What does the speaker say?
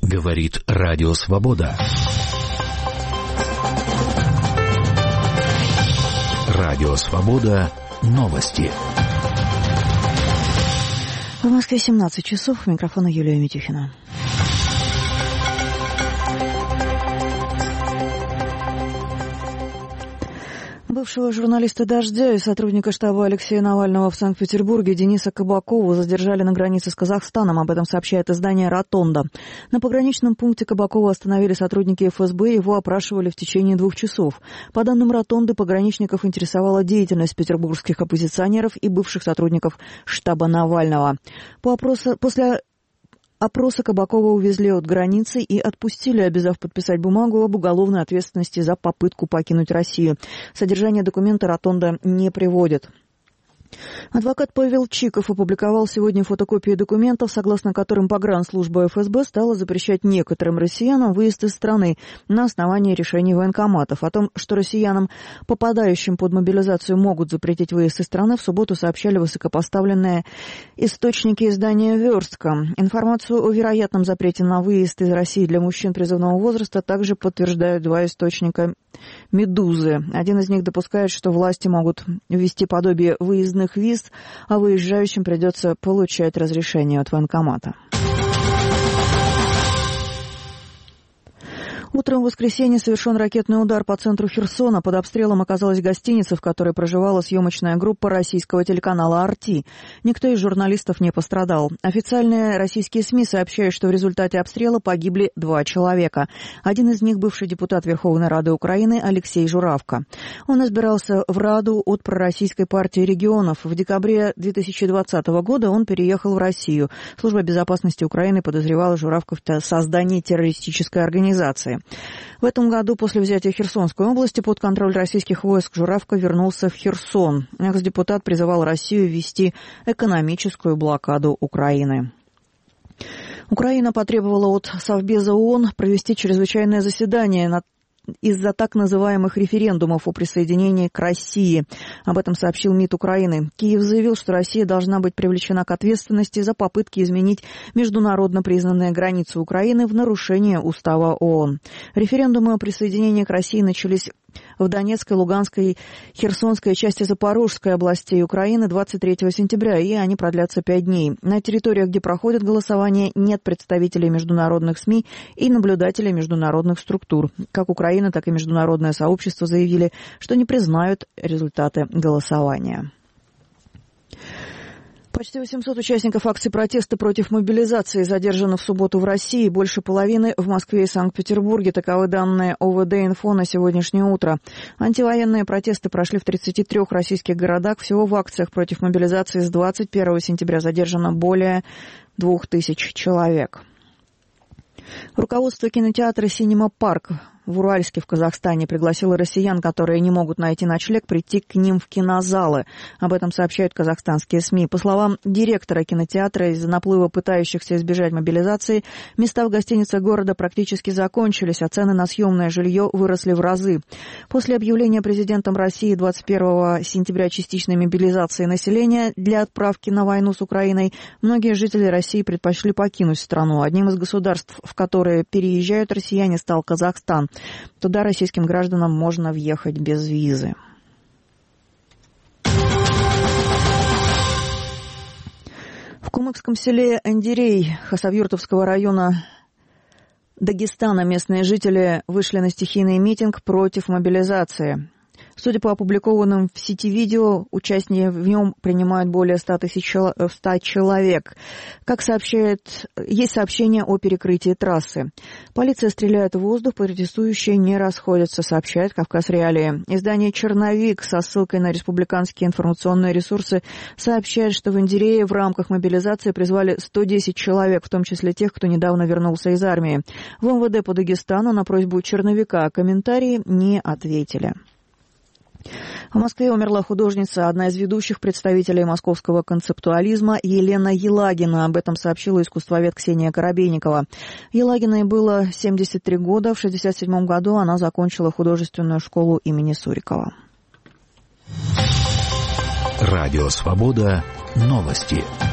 Говорит Радио Свобода. Радио Свобода. Новости. В Москве 17 часов. У микрофона Юлия Митюхина. Бывшего журналиста «Дождя» и сотрудника штаба Алексея Навального в Санкт-Петербурге Дениса Кабакова задержали на границе с Казахстаном. Об этом сообщает издание «Ротонда». На пограничном пункте Кабакова остановили сотрудники ФСБ, его опрашивали в течение 2 часов. По данным «Ротонды», пограничников интересовала деятельность петербургских оппозиционеров и бывших сотрудников штаба Навального. После опроса Кабакова увезли от границы и отпустили, обязав подписать бумагу об уголовной ответственности за попытку покинуть Россию. Содержание документа «Ротонда» не приводит. Адвокат Павел Чиков опубликовал сегодня фотокопии документов, согласно которым погранслужба ФСБ стала запрещать некоторым россиянам выезд из страны на основании решений военкоматов. О том, что россиянам, попадающим под мобилизацию, могут запретить выезд из страны, в субботу сообщали высокопоставленные источники издания «Верстка». Информацию о вероятном запрете на выезд из России для мужчин призывного возраста также подтверждают 2 источника «Медузы». Один из них допускает, что власти могут ввести подобие выездных виз, а выезжающим придется получать разрешение от военкомата. Утром в воскресенье совершен ракетный удар по центру Херсона. Под обстрелом оказалась гостиница, в которой проживала съемочная группа российского телеканала «Арти». Никто из журналистов не пострадал. Официальные российские СМИ сообщают, что в результате обстрела погибли 2 человека. Один из них – бывший депутат Верховной Рады Украины Алексей Журавко. Он избирался в Раду от пророссийской партии регионов. В декабре 2020 года он переехал в Россию. Служба безопасности Украины подозревала Журавко в создании террористической организации. В этом году после взятия Херсонской области под контроль российских войск Журавко вернулся в Херсон. Экс-депутат призывал Россию ввести экономическую блокаду Украины. Украина потребовала от Совбеза ООН провести чрезвычайное заседание из-за так называемых референдумов о присоединении к России. Об этом сообщил МИД Украины. Киев заявил, что Россия должна быть привлечена к ответственности за попытки изменить международно признанные границы Украины в нарушение устава ООН. Референдумы о присоединении к России начались в Донецкой, Луганской, Херсонской части Запорожской областей Украины 23 сентября, и они продлятся 5 дней. На территориях, где проходит голосование, нет представителей международных СМИ и наблюдателей международных структур. Как Украина, так и международное сообщество заявили, что не признают результаты голосования. Почти 800 участников акций протеста против мобилизации задержаны в субботу в России, больше половины в Москве и Санкт-Петербурге. Таковы данные ОВД-Инфо на сегодняшнее утро. Антивоенные протесты прошли в 33 российских городах. Всего в акциях против мобилизации с 21 сентября задержано более 2000 человек. Руководство кинотеатра «Синема Парк» в Уральске в Казахстане пригласило россиян, которые не могут найти ночлег, прийти к ним в кинозалы. Об этом сообщают казахстанские СМИ. По словам директора кинотеатра, из-за наплыва пытающихся избежать мобилизации места в гостиницах города практически закончились, а цены на съемное жилье выросли в разы. После объявления президентом России 21 сентября частичной мобилизации населения для отправки на войну с Украиной, многие жители России предпочли покинуть страну. Одним из государств, в которые переезжают россияне, стал Казахстан. Туда российским гражданам можно въехать без визы. В кумыкском селе Эндерей Хасавюртовского района Дагестана местные жители вышли на стихийный митинг против мобилизации. Судя по опубликованным в сети видео, участники в нем принимают более 100 человек. Как сообщает, есть сообщение о перекрытии трассы. Полиция стреляет в воздух, протестующие не расходятся, сообщает Кавказ Реалии. Издание «Черновик» со ссылкой на республиканские информационные ресурсы сообщает, что в Эндерее в рамках мобилизации призвали 110 человек, в том числе тех, кто недавно вернулся из армии. В МВД по Дагестану на просьбу «Черновика» о комментарии не ответили. В Москве умерла художница, одна из ведущих представителей московского концептуализма Елена Елагина. Об этом сообщила искусствовед Ксения Коробейникова. Елагиной было 73 года. В 1967 году она закончила художественную школу имени Сурикова. Радио «Свобода». Новости.